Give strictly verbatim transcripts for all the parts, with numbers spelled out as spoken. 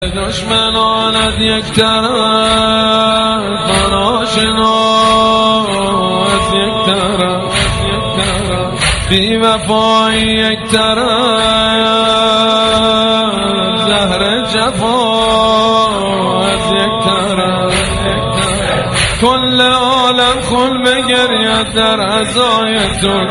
دشمنانت یک طرف ناشناس یک طرف بی وفایی یک طرف زهر جفا از یک طرف کل عالم خون بگرید در عزای تو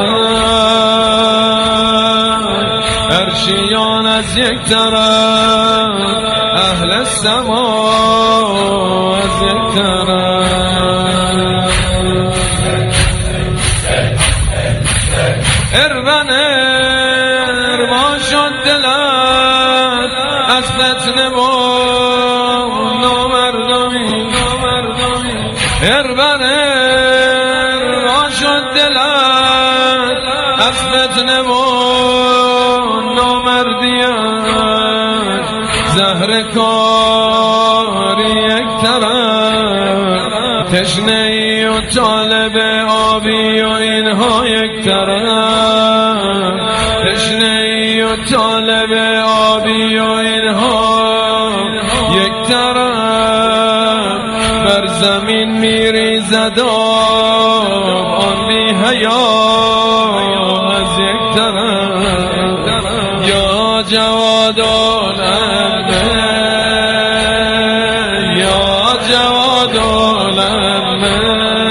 کمر عرشیان از یک طرف اهل سما از یک طرف ارون اروا شد دلت از فتنه و نامردمی ارون اروا شد دلت از فتنه و نامردیت زهر کاری یک طرف تشنه ای و طالب آبی و اینها یک طرف تشنه ای و طالب آبی و اینها یک طرف بر زمین میریزد آب آن بی حیا از یک طرف یا جواد الامه یا جواد الامه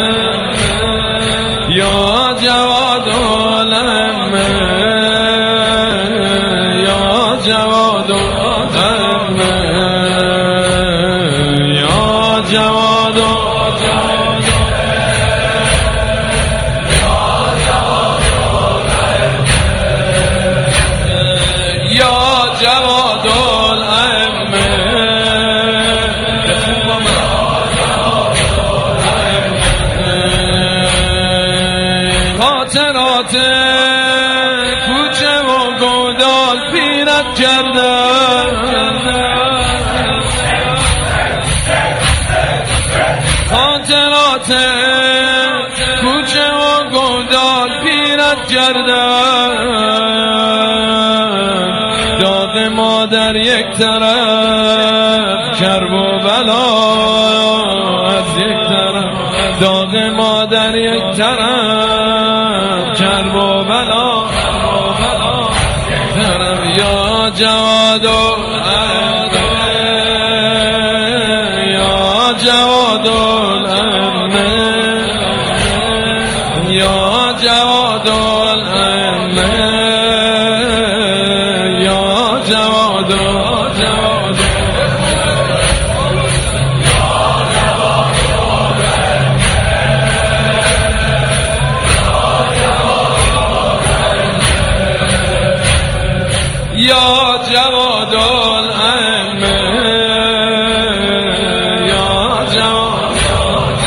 یا جواد الامه یا جواد الامه یا جواد جواد الائمه خاطرات کوچه و گودال پیرت کرده خاطرات کوچه و گودال پیرت کرده داد مادر یک طرف کرب و بلا از یک طرف داد مادر یک طرف کرب و بلا طرف یا جواد الامه یا جواد الامه یا جواد الامه جواد جواد یا جواد الائمه یا جواد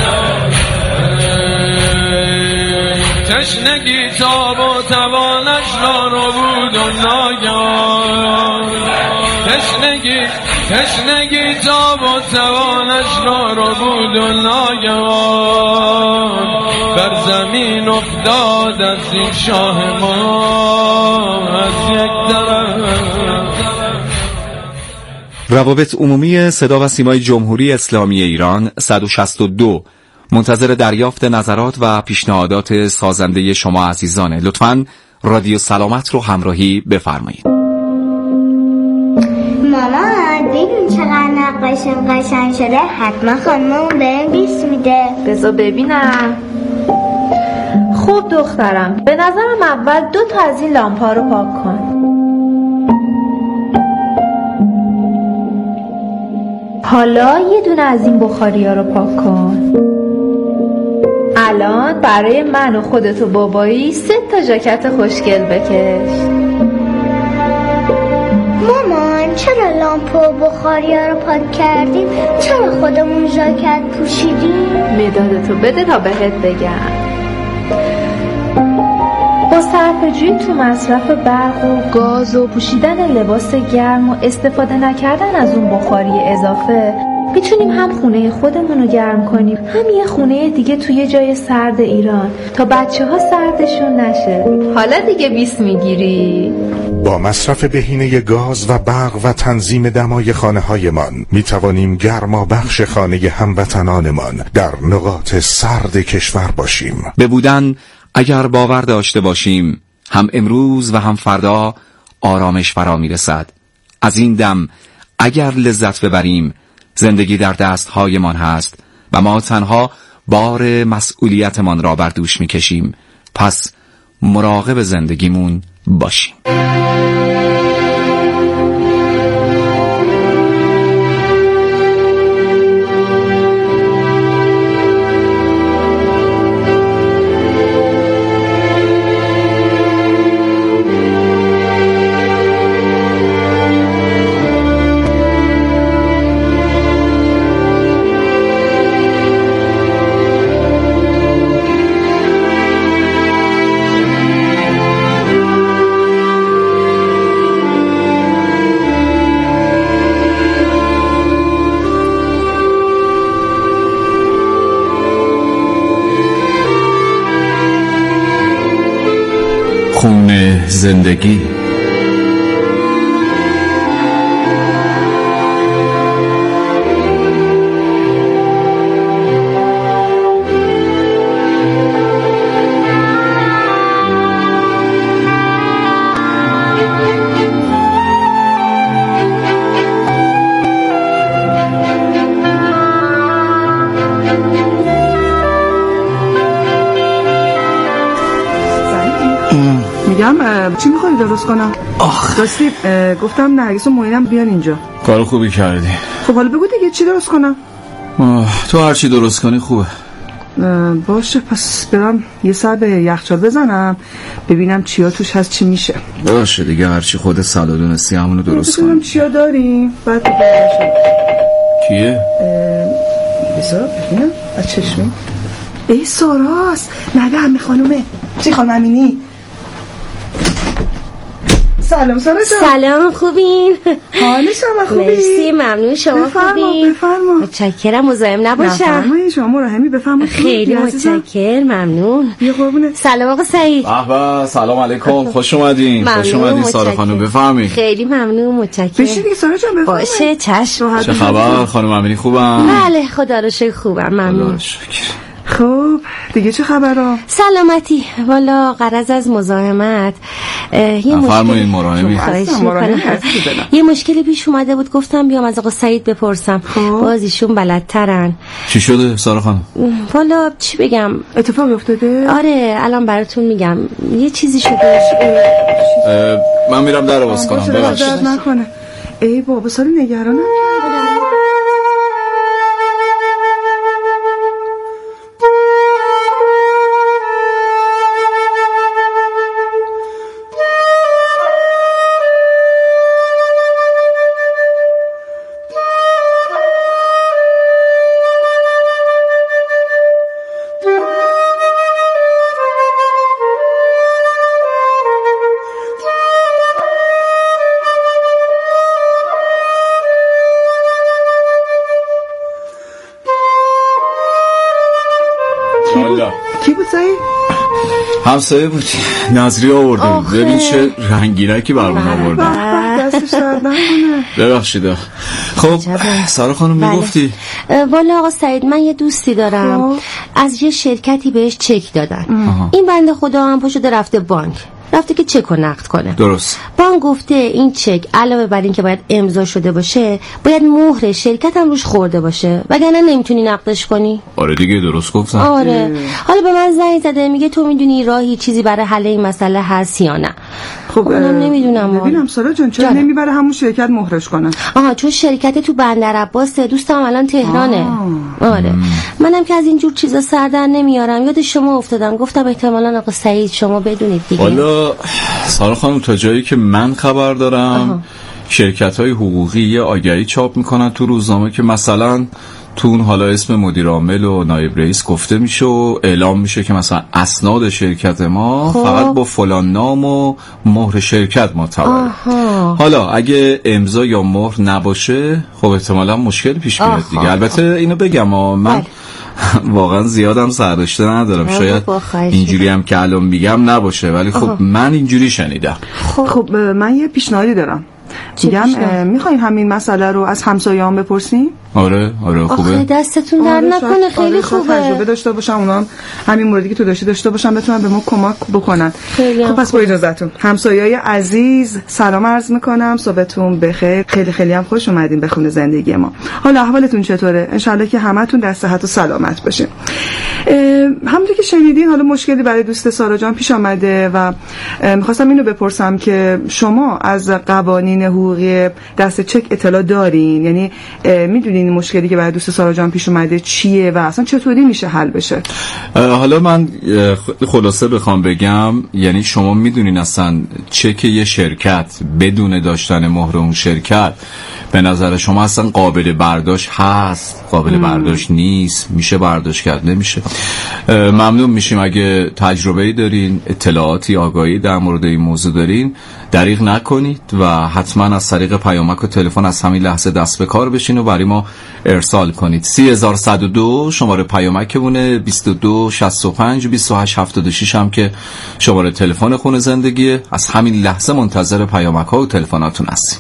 تشنگی تاب و توانش را رو بود و ناگهان تشنگی تشنگی تاب و توانش را رو بود و ناگهان بر زمین افتاد از این شاه ما از یک طرف. روابط عمومی صدا و سیمای جمهوری اسلامی ایران صد و شصت و دو منتظر دریافت نظرات و پیشنهادات سازنده شما عزیزانه. لطفاً رادیو سلامت رو همراهی بفرمایید. مامان ببین چقدر نقاشیم قشنگ شده، حتما خانممون بهم بیست میده. بذار ببینم. خوب دخترم، به نظرم اول دو تا از این لامپا رو پاک کن. حالا یه دونه از این بخاری ها رو پاک کن. الان برای من و خودت و بابایی سه تا ژاکت خوشگل بکش. مامان چرا لامپ و بخاری ها رو پاک کردیم؟ چرا خودمون ژاکت پوشیدیم؟ مدادتو بده تا بهت بگم. با صرفه‌جویی تو مصرف برق و گاز و پوشیدن لباس گرم و استفاده نکردن از اون بخاری اضافه میتونیم هم خونه خودمون رو گرم کنیم، هم یه خونه دیگه توی جای سرد ایران تا بچه ها سردشون نشه. حالا دیگه بیست میگیری؟ با مصرف بهینه گاز و برق و تنظیم دمای خانه هایمان می توانیم گرما بخش خانه هموطنانمان در نقاط سرد کشور باشیم. به بودن اگر باور داشته باشیم هم امروز و هم فردا آرامش فرا می رسد. از این دم اگر لذت ببریم زندگی در دستهایمان هست و ما تنها بار مسئولیتمان را بر دوش می کشیم. پس مراقب زندگیمون باشیم. خونه زندگی. میگم چی میخوایی درست کنم؟ آخ راستی گفتم نرگس و معینم بیان اینجا. کار خوبی کردی. خب حالا بگو دیگه چی درست کنم؟ تو هر چی درست کنی خوبه. باشه پس برم یه سر به یخچال بزنم ببینم چیا توش هست چی میشه. باشه دیگه هر چی خودت سالا دونستی همونو درست کنم. ببینم چیا داریم بعد بگم. کیه؟ بذار ببینم از چشمی. ای ساراست نگه همه خانومه. چی خانم امینی؟ سلام سارا جان. سلام خوبین؟ حال شما خوبی؟ مرسی ممنون شما خوبین؟ بفرما متشکرم مزاحم نباشم. نفرمایید شما مراهمی بفرما. خیلی متشکرم ممنون. بیا قربونه. سلام آقا سعید. به سلام علیکم خوش اومدین. خوش اومدین سارا خانم بفرمایید. خیلی ممنون متشکرم. بشینید سارا جان بفرمایید. باشه چشم. چه خبر خانم امینی خوبم؟ بله خدا رو شکر خوبم ممنون. خب دیگه چه خبرها؟ سلامتی. والا غرض از مزاحمت یه مشکلی مراهمی یه مشکلی پیش اومده بود گفتم بیام از آقا سعید بپرسم. باز ایشون بلدترن. چی شده سارا خانم؟ والا چی بگم اتفاقی افتاده؟ آره الان براتون میگم یه چیزی شده. من میرم در باز کنم. ببخشید نکنه. ای بابا سالی نگرانم. کی بود سعید؟ همسایه بود نظری آوردیم. ببین چه رنگینکی برمون آوردن. دستش درد نکنه. ببخشید. خب سارا خانم میگفتی؟ والا آقا سعید من یه دوستی دارم از یه شرکتی بهش چک دادن. این بنده خدا هم پا شده رفته بانک رفته که چک رو نقد کنه. درست. بانک گفته این چک علاوه بر این که باید امضا شده باشه باید مهر شرکت هم روش خورده باشه وگرنه نمیتونی نقدش کنی. آره دیگه درست گفتم. آره حالا به من زنگ زده میگه تو میدونی راهی چیزی برای حل این مسئله هست یا نه. خب منم نمیدونم. ببینم سارا جان چرا نمیبره همون شرکت مهرش کنن؟ آها چون شرکت تو بندر عباسه دوستم الان تهرانه. آه. آره مم. منم که از این جور چیزا سر در نمیارم یاد شما افتادم گفتم احتمالاً آقا سعید شما بدونید دیگه. والا سارا خانم تا جایی که من خبر دارم آها. شرکت‌های حقوقی یه آگهی چاپ میکنن تو روزنامه که مثلا تو اون حالا اسم مدیر عامل و نایب رئیس گفته میشه و اعلام میشه که مثلا اسناد شرکت ما خب. فقط با فلان نام و مهر شرکت معتبره. حالا اگه امضا یا مهر نباشه خب احتمالا مشکل پیش میاد دیگه. البته اینو بگم ها من واقعا زیادم سرداشته ندارم، شاید اینجوری هم که الان میگم نباشه، ولی خب من اینجوری شنیدم. خب من یه پیشنهادی دارم. میگم میخوایم همین مسئله رو از همسایه‌ام بپرسیم؟ آره آره خوبه. آخه دستتون در آره نکنه، خیلی آره خوبه. تجربه داشته باشم، اونا هم همین موردی که تو داشتی داشته باشم، بتونن به ما کمک بکنن. خب پس با اجازهتون همسایه‌های عزیز سلام عرض میکنم، صبحتون بخیر. خیلی خیلی هم خوش اومدین به خونه زندگی ما. حالا احوالتون چطوره؟ انشالله که همتون در صحت و سلامت باشین. همونطور که شنیدین حالا مشکلی برای دوست سارا جان پیش آمده و میخواستم اینو بپرسم که شما از قوانین حقوقی دست چک اطلاع دارین؟ یعنی میدونین مشکلی که برای دوست سارا جان پیش اومده چیه و اصلا چطوری میشه حل بشه؟ حالا من خلاصه بخوام بگم، یعنی شما میدونین اصلا چک یه شرکت بدون داشتن مهر اون شرکت به نظر شما اصلا قابل برداشت هست، قابل برداشت نیست، میشه برداشت کرد، نمیشه؟ ممنون میشیم اگه تجربه‌ای دارین، اطلاعاتی، آگاهی در مورد این موضوع دارین، دریغ نکنید و حتما از طریق پیامک و تلفن از همین لحظه دست به کار بشین و برای ما ارسال کنید. سی هزار و صد و دو شماره پیامکمونه، بیست و دو شصت و پنج بیست و هشت هفتاد و شش هم که شماره تلفن خونه زندگیه. از همین لحظه منتظر پیامک ها و تلفناتون هستیم.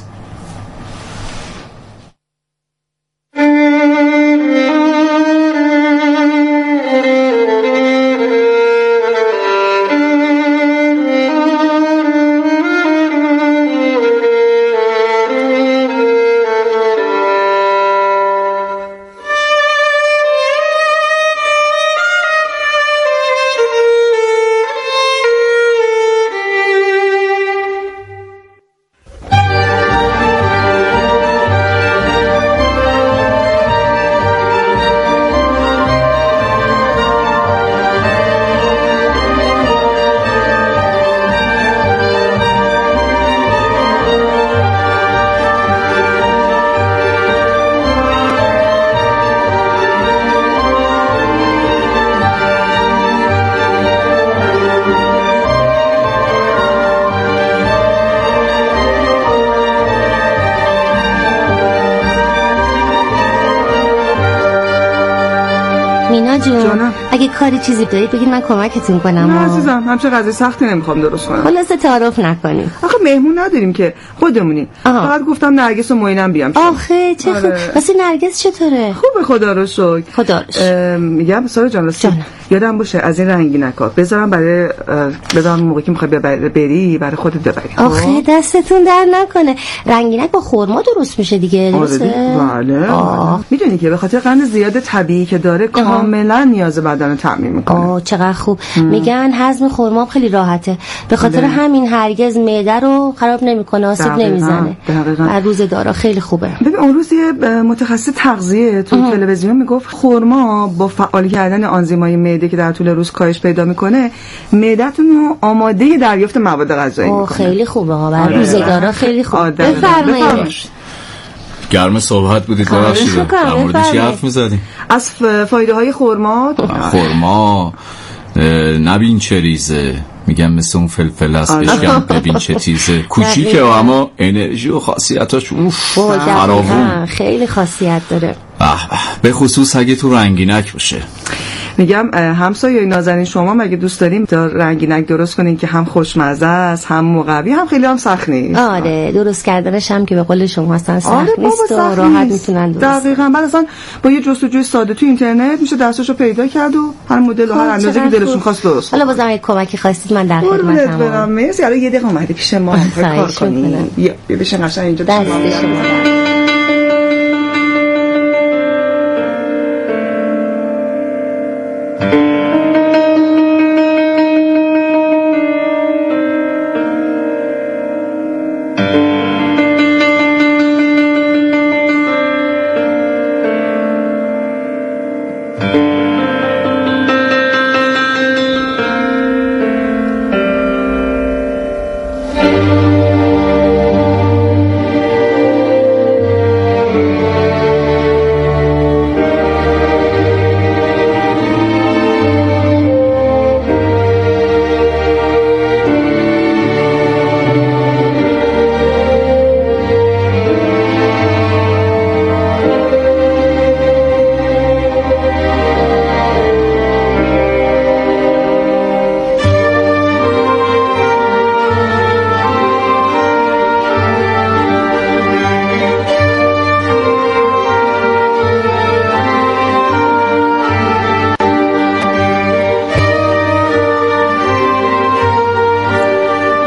مینا جون اگه کاری چیزی دارید بگید من کمکتون کنم. نه عزیزم همچه غذای سختی نمیخوام درست کنم. خلاصه تعارف نکنیم. آخه مهمون نداریم که، خودمونیم. فقط گفتم نرگس و معینم بیام. آخه چه خوب. واسه نرگس چطوره؟ خوبه خدا رو شکر. خدا رو شکر. میگم سارا جان راستی یادم باشه از این رنگینکا بذارم برای بذارم موقعی که میخوای بری برای خودت ببری. آخه دستتون در نکنه. رنگینک با خرما درست میشه دیگه، درسته؟ بله. میدونی که به خاطر قند زیاد طبیعی که داره کاملا نیاز بدن رو تامین میکنه. آه چقدر خوب. ام. میگن هضم خرما خیلی راحته، به خاطر ده. همین هرگز معده رو خراب نمیکنه، آسیب نمیزنه. از روزه‌دارا خیلی خوبه. ببین اون روز یه متخصص تغذیه تو تلویزیون میگفت خرما با فعال کردن آنزیمای معده که در طول روز کاهش پیدا میکنه، معده‌تون رو آماده دریافت مواد غذایی میکنه. خیلی خوبه ها، برای روزه‌دارا خیلی خوبه. بفرمایید. گرم صحبت بودید، ببخشید در مورد چی حرف می‌زدیم؟ از فایده های خرما. خرما نبین چه ریزه، میگم مثل اون فلفل است، بشکن ببین چه تیزه. کوچیکه اما انرژی و خاصیتاش اوف فراوون، خیلی خاصیت داره. به خصوص اگه تو رنگینک باشه. میگم همسایه نازنین شما مگه دوست داریم تا رنگینک درست کنین که هم خوشمزه است، هم مقوی، هم خیلی هم سخت نیست؟ آره درست کردنش هم که به قول شما اصلا سخت آره نیست و راحت میتونن درست. دقیقاً. بعد اصلا با یه جستجوی ساده تو اینترنت میشه دستاشو پیدا کرد و هر مدل و هر اندازه که دلشون خواست درست. حالا بازم اگه کمکی خواستید من در خدمتم. برم مرسی. الان یه دقیقه اومدی پیش ما کار کنیم. بیا بشین قشنگ اینجا دست شما.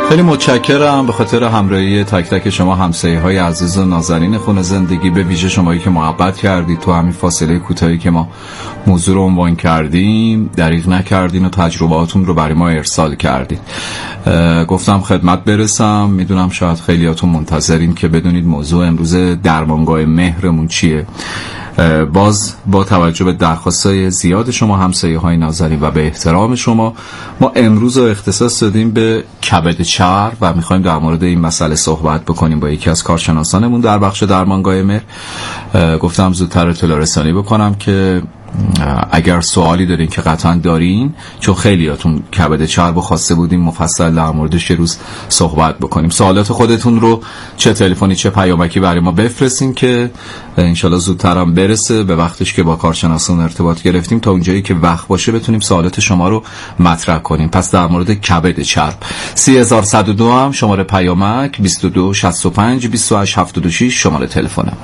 خیلی متشکرم به خاطر همراهی تک تک شما همسایه های عزیز و نازنین خونه زندگی، به ویژه شمایی که محبت کردید تو همین فاصله کوتاهی که ما موضوع رو عنوان کردیم، دریغ نکردین و تجربهاتون رو برای ما ارسال کردید. گفتم خدمت برسم، میدونم شاید خیلیاتون منتظرین که بدونید موضوع امروز درمانگاه مهرمون چیه. باز با توجه به درخواستای زیاد شما همسایه های نازنین و به احترام شما، ما امروز رو اختصاص دادیم به کبد چرب و میخوایم در مورد این مسئله صحبت بکنیم با یکی از کارشناسانمون در بخش درمانگاه مهر. گفتم زودتر اطلاع رسانی بکنم که اگر سوالی دارین که قطعا دارین، چون خیلیاتون کبد چرب خواسته بودیم مفصل در موردش یه روز صحبت بکنیم، سوالات خودتون رو چه تلفنی چه پیامکی برای ما بفرستین که انشالله زودتر هم برسه به وقتش که با کارشناسان ارتباط گرفتیم تا اونجایی که وقت باشه بتونیم سوالات شما رو مطرح کنیم. پس در مورد کبد چرب سی هزار و صد و دو هم شماره پیامک، بیست و دو شصت و پنج بیست و هشت هفتاد و شش شماره تلفنمونه.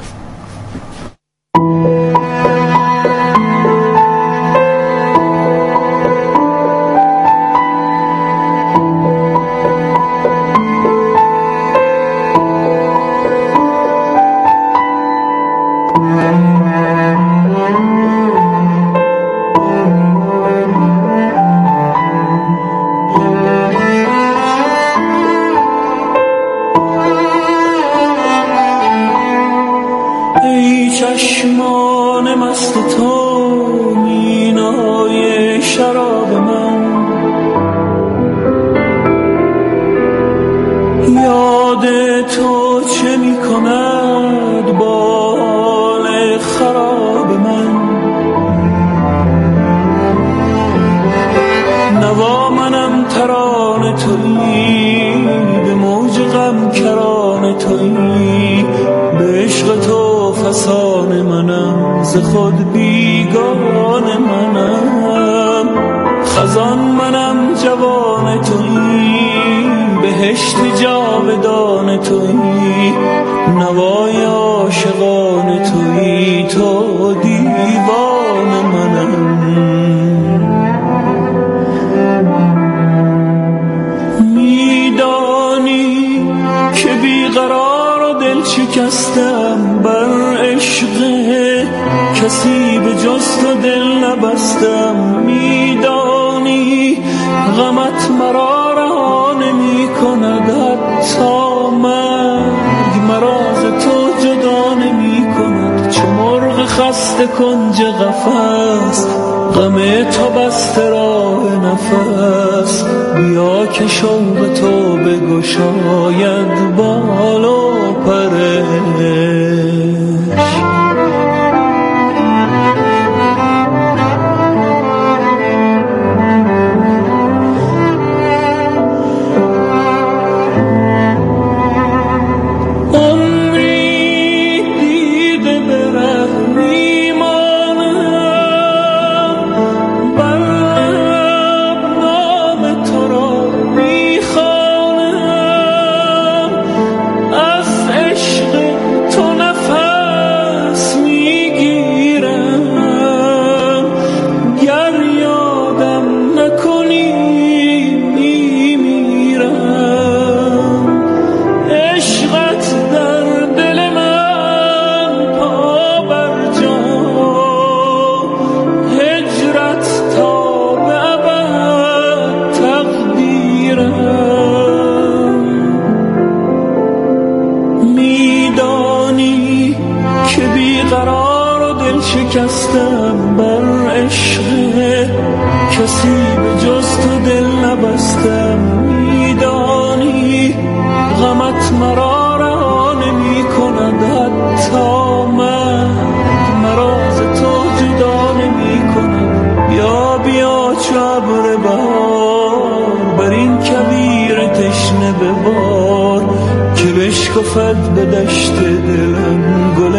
چشمان مست تو مینای شراب من، یاد تو چه می کند با حال خراب من. نوا منم ترانه تویی، به موج غم کرانه تویی، به عشق تو فسان منم، ز خود بیگانه منم. خزان منم جوان تویی، بهشت جاودان تویی، نوای عاشقان تویی، تو دیوان منم. میدانی که بیقرار و دل شکستم، بر عشق کسی به جز تو دل نبستم. میدانی غمت مرا رها نمی کند، حتی مرگ مرا ز تو جدا نمی کند. چو مرغ خسته کنج قفس، غم تو بسته راه نفس. بیا که شوق تو بگشاید بال و پرش. شکستم بر عشق کسی به جز تو دل نبستم. میدانی غمت مرا رها نمی کند، حتی من مرا ز تو جدا نمی کند. بیا بیا چو ابر بهار، بر این کویر تشنه ببار، که بشکفد به دشت دلم گل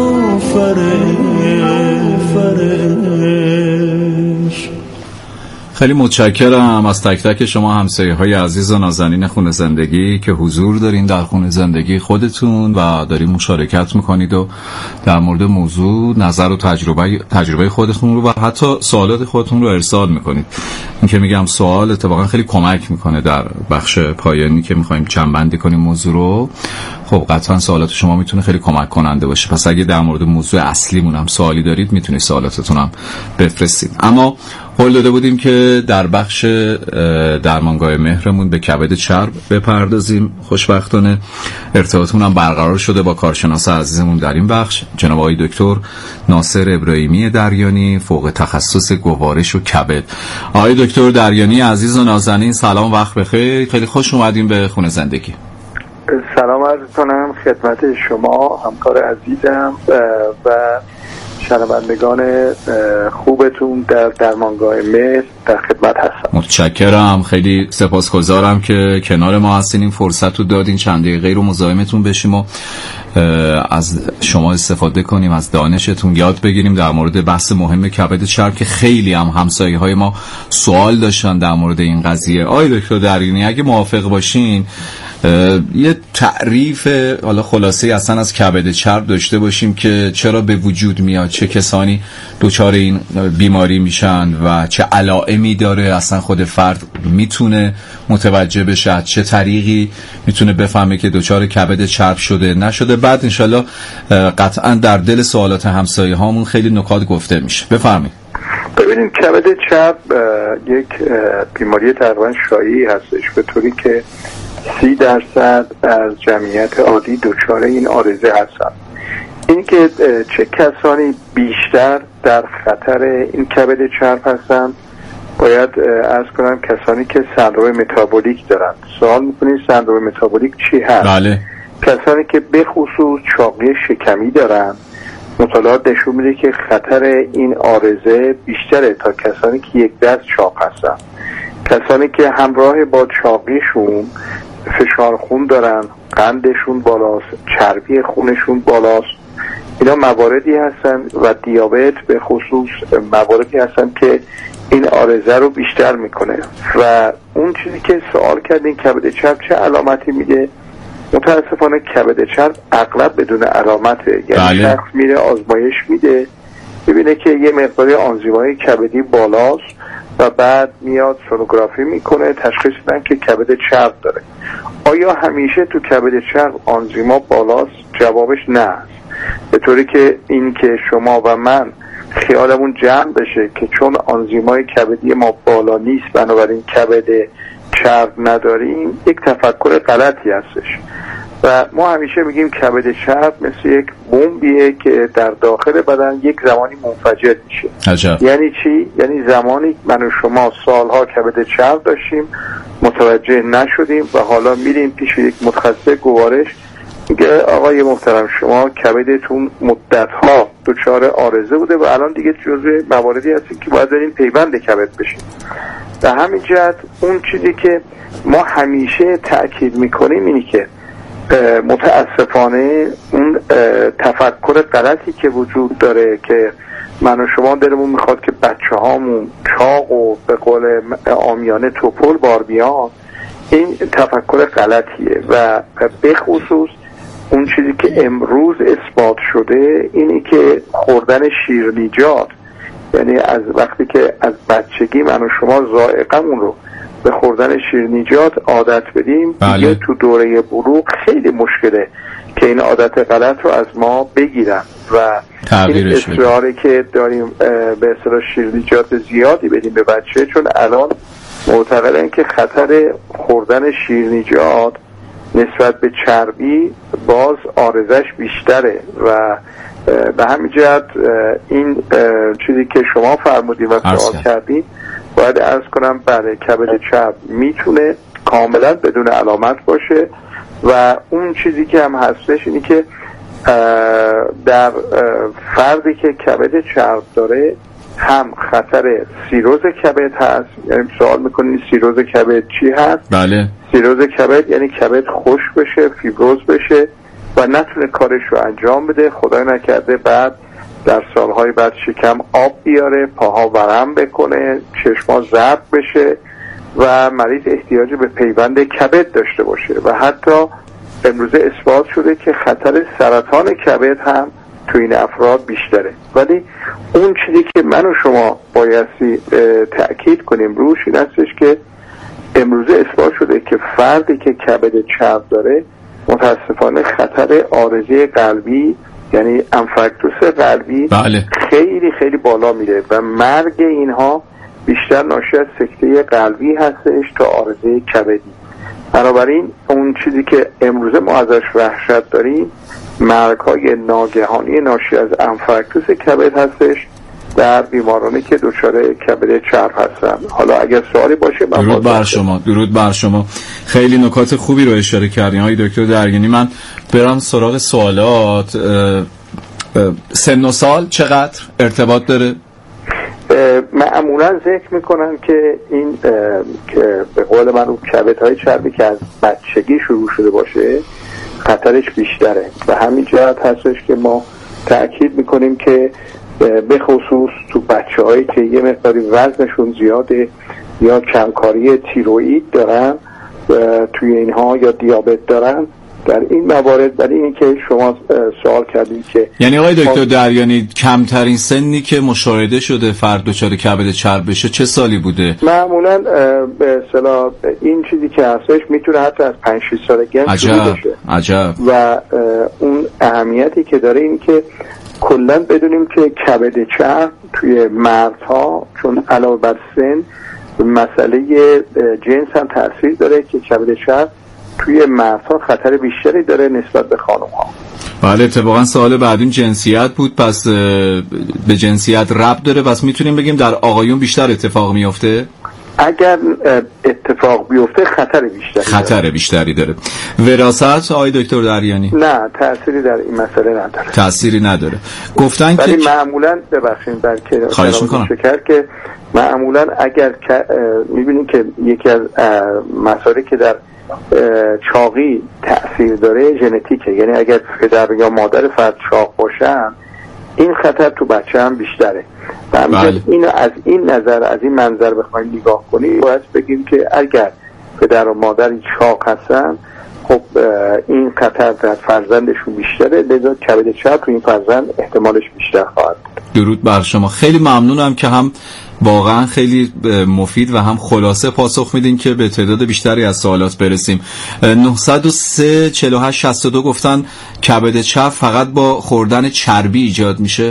نیلوفر فرش. خیلی متشکرم از تک تک شما همسایه‌های عزیز و نازنین خونه زندگی که حضور دارین در خونه زندگی خودتون و دارین مشارکت میکنید و در مورد موضوع نظر و تجربه تجربه خودتون رو و حتی سوالات خودتون رو ارسال میکنید. این که میگم سوال اتفاقا خیلی کمک میکنه در بخش پایانی که میخوایم جمع‌بندی کنیم موضوع رو. خب قطعا سوالات شما میتونه خیلی کمک کننده باشه، پس اگه در مورد موضوع اصلیمون هم سوالی دارید میتونید سوالاتتون هم بفرستید. اما قول داده بودیم که در بخش درمانگاه مهرمون به کبد چرب بپردازیم. خوشبختانه ارتباطمون هم برقرار شده با کارشناس عزیزمون در این بخش، جناب آقای دکتر ناصر ابراهیمی دریانی، فوق تخصص گوارش و کبد. آقای دکتر دریانی عزیز و نازنین، سلام، وقت بخیر، خیلی خوش اومدیم به خونه زندگی. سلام عرض کنم خدمت شما همکار عزیزم و شنوندگان خوبتون در درمانگاه مهر در خدمت هستم. متشکرم، خیلی سپاسگزارم که کنار ما هستین، این فرصت رو دادین چند دقیقه رو مزاحمتون بشیم و از شما استفاده کنیم، از دانشتون یاد بگیریم در مورد بحث مهم کبد چرب که خیلی هم همسایه‌های ما سوال داشتن در مورد این قضیه. آقای دکتر دریانی اگه موافق باشین یه تعریف حالا خلاصه اصلا از کبد چرب داشته باشیم که چرا به وجود میاد، چه کسانی دچار این بیماری میشن و چه علائمی داره، اصلا خود فرد میتونه متوجه بشه، چه طریقی میتونه بفهمه که دچار کبد چرب شده نشده. بعد انشالله قطعا در دل سوالات همسایه هامون خیلی نکات گفته میشه. بفرمایید. ببینید کبد چرب یک بیماری تقریبا شایعی هستش، به طوری که سی درصد از جمعیت عادی دچار این عارضه هستند. این که چه کسانی بیشتر در خطر این کبد چرب هستند، باید عرض کنم کسانی که سندرم متابولیک دارند. سوال میکنید سندرم متابولیک چی هست؟ بله. کسانی که به خصوص چاقی شکمی دارند، مطالعات نشون میده که خطر این عارضه بیشتره تا کسانی که یک دست چاق هستند. کسانی که همراه با چاقیشون فشار خون دارن، قندشون بالاست، چربی خونشون بالاست، اینا مواردی هستن و دیابت به خصوص مواردی هستن که این عارضه رو بیشتر میکنه. و اون چیزی که سوال کردین کبد چرب چه علامتی میده، متاسفانه کبد چرب اغلب بدون علامته. یعنی شخص میره آزمایش میده ببینه که یه مقداری آنزیم‌های کبدی بالاست و بعد میاد سونوگرافی میکنه، تشخیص میدن که کبد چرب داره. آیا همیشه تو کبد چرب آنزیما بالاست؟ جوابش نه است. به طوری که این که شما و من خیالمون جمع بشه که چون آنزیمای کبدی ما بالا نیست بنابراین کبد چرب نداریم، یک تفکر غلطی هستش. و ما همیشه میگیم کبد چرب مثل یک بمبیه که در داخل بدن یک زمانی منفجر میشه. عجب. یعنی چی؟ یعنی زمانی من و شما سالها کبد چرب داشتیم متوجه نشدیم و حالا میریم پیش یک متخصص گوارش میگه آقای محترم شما کبدتون مدتها دچار عارضه بوده و الان دیگه جزو مواردی هستی که باید دارین پیوند کبد بشین. به همین جهت اون چیزی که ما همیشه تأکید میکنیم اینی که متاسفانه اون تفکر غلطی که وجود داره که من و شما دلمون میخواد که بچه هامون چاق و به قول عامیانه توپل بار بیان، این تفکر غلطیه. و به خصوص اون چیزی که امروز اثبات شده اینی که خوردن شیرینیجات، یعنی از وقتی که از بچگی من و شما ذائقه‌مون رو به خوردن شیرینیجات عادت بدیم، بله. دیگه تو دوره بلوغ خیلی مشکله که این عادت غلط رو از ما بگیرن و این اصراری که داریم به اصطلاح شیرینیجات زیادی بدیم به بچه، چون الان معتقدن که خطر خوردن شیرینیجات نسبت به چربی باز عارضش بیشتره. و به همین جهت این چیزی که شما فرمودید و سوال کردید باید عرض کنم بله کبد چرب میتونه کاملا بدون علامت باشه. و اون چیزی که هم هستش اینی که در فردی که کبد چرب داره هم خطر سیروز کبد هست. یعنی سوال میکنید سیروز کبد چی هست؟ بله. سیروز کبد یعنی کبد خشک بشه، فیبروز بشه و نتونه کارش رو انجام بده، خدای نکرده بعد در سالهای بعد شکم آب بیاره، پاها ورم بکنه، چشما زرد بشه و مریض احتیاج به پیوند کبد داشته باشه و حتی امروزه اثبات شده که خطر سرطان کبد هم تو این افراد بیشتره. ولی اون چیزی که من و شما بایستی تأکید کنیم روش این هستش که امروزه اثبات شده که فردی که کبد چرب داره متاسفانه خطر عارضه قلبی یعنی انفارکتوس قلبی بله. خیلی خیلی بالا میره و مرگ اینها بیشتر ناشی از سکته قلبی هستش تا عارضه کبدی. بنابراین اون چیزی که امروزه ما ازش وحشت داریم مرگ‌های ناگهانی ناشی از انفارکتوس کبد هستش در بیمارانی که دچار کبد چرب هستن. حالا اگر سوالی باشه من درود بر شما. درود بر شما. خیلی نکات خوبی رو اشاره کردین آقای دکتر دریانی. من برم سراغ سوالات. اه اه سن و سال چقدر ارتباط داره؟ معمولا ذکر میکنن که این که به قول من اون کبدهای چربی که از بچگی شروع شده باشه خطرش بیشتره و همین جهت هستش که ما تأکید میکنیم که به خصوص تو بچه هایی که یه مقداری وزنشون زیاده یا کمکاری تیروئید دارن توی اینها یا دیابت دارن در این موارد. ولی این که شما سوال کردید که یعنی آقای دکتر دریانی کمترین سنی که مشاهده شده فرد دچار کبد چرب بشه چه سالی بوده؟ معمولا به اصطلاح این چیزی که هستش میتونه حتی از پنج شش سالگی شروع بشه. عجب. و اون اهمیتی که داره این که کلا بدونیم که کبد چرب توی مردها چون علاوه بر سن مسئله جنس هم تاثیر داره که کبد چرب توی مردها خطر بیشتری داره نسبت به خانم ها. بله اتفاقا سوال بعدین جنسیت بود، پس به جنسیت ربط داره، پس میتونیم بگیم در آقایون بیشتر اتفاق میفته؟ اگر اتفاق بیفته خطر بیشتری خطر داره. بیشتری داره. وراثت آقای دکتر دریانی؟ نه تأثیری در این مسئله نداره. تأثیری نداره. گفتن ولی که معمولا ببخشید بلکه خواهش میکنم شکر که معمولا اگر میبینیم که یکی از مسائلی که در چاقی تأثیر داره ژنتیکه، یعنی اگر پدر یا مادر فرد چاق باشن این خطر تو بچه هم بیشتره. بله. اینو از این نظر از این منظر بخوایم نگاه کنیم باید بگیم که اگر پدر و مادر چاق هستن خب این خطر در فرزندشون بیشتره، لذا کبد چرب تو این فرزند احتمالش بیشتر خواهد. درود بر شما. خیلی ممنونم که هم واقعا خیلی مفید و هم خلاصه پاسخ میدین که به تعداد بیشتری از سوالات برسیم. نه صفر سه چهل و هشت شصت و دو گفتن کبد چرب فقط با خوردن چربی ایجاد میشه؟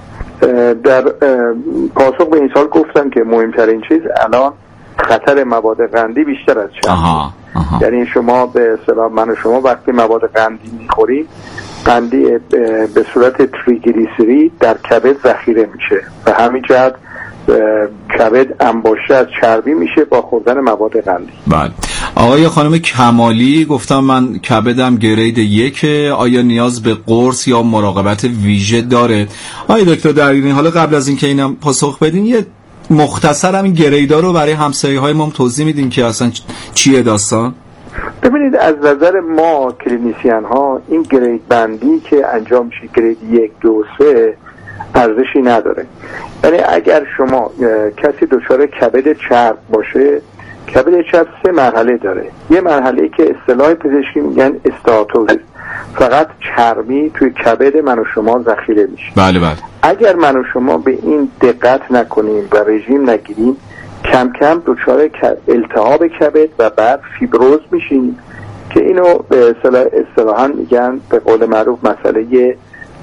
در پاسخ به این سوال گفتم که مهمترین چیز الان خطر مواد قندی بیشتر از چربی. آها، آها. یعنی شما به اصطلاح من و شما وقتی مواد قندی میخوریم قندی به صورت تریگلیسیرید در کبد ذخیره میشه و همین جهت کبد انباشته از چربی میشه با خوردن مواد قندی. بله. آقای خانم کمالی گفتم من کبدم گرید یکه، آیا نیاز به قرص یا مراقبت ویژه داره؟ آقای دکتر دریانی حالا قبل از اینکه اینم پاسخ بدین یه مختصر همین گریدا رو برای همسایه های ما توضیح میدین که اصلا چیه داستان؟ ببینید از نظر ما کلینیسیان ها این گرید بندی که انجام میشه گرید یک دو سه ارزشی نداره. یعنی اگر شما کسی دچار کبد چرب باشه، کبد چرب سه مرحله داره. یه مرحله که اصطلاح پزشکی میگن استاتوزیس، فقط چربی توی کبد من و شما ذخیره میشه. بله بله. اگر من و شما به این دقت نکنیم و رژیم نگیریم کم کم دچار التهاب کبد و بعد فیبروز میشیم که اینو به اصطلاحاً میگن به قول معروف مسئله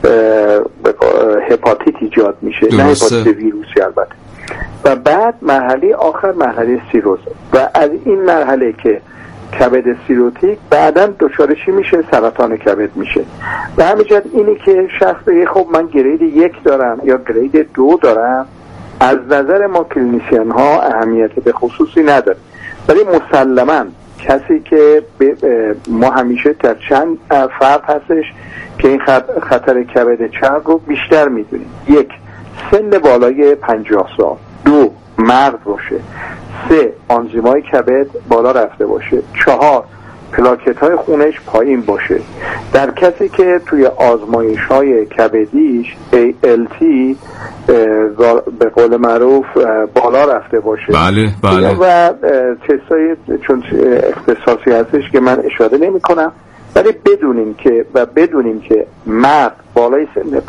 هپاتیت ایجاد میشه، نه هپاتیت ویروسی البته. و بعد مرحله آخر مرحله سیروز و از این مرحله که کبد سیروتیک بعداً دچارشی میشه سرطان کبد میشه. و همینجد اینی که شخص بگه خب من گرید یک دارم یا گرید دو دارم از نظر ما کلینیسیان ها اهمیت به خصوصی نداره، ولی مسلماً کسی که ما همیشه در چند فرد هستش که این خطر کبد چرب رو بیشتر میدونیم. یک، سن بالای پنجاه سال. دو، مرد باشه. سه، آنزیمای کبد بالا رفته باشه. چهار، پلاکت های خونش پایین باشه. در کسی که توی آزمایش های کبدیش ای ال تی به قول معروف بالا رفته باشه، بله بله، و تستای چون اختصاصی هستش که من اشاره نمی کنم، ولی بدونیم که و بدونیم که مرد بالای سن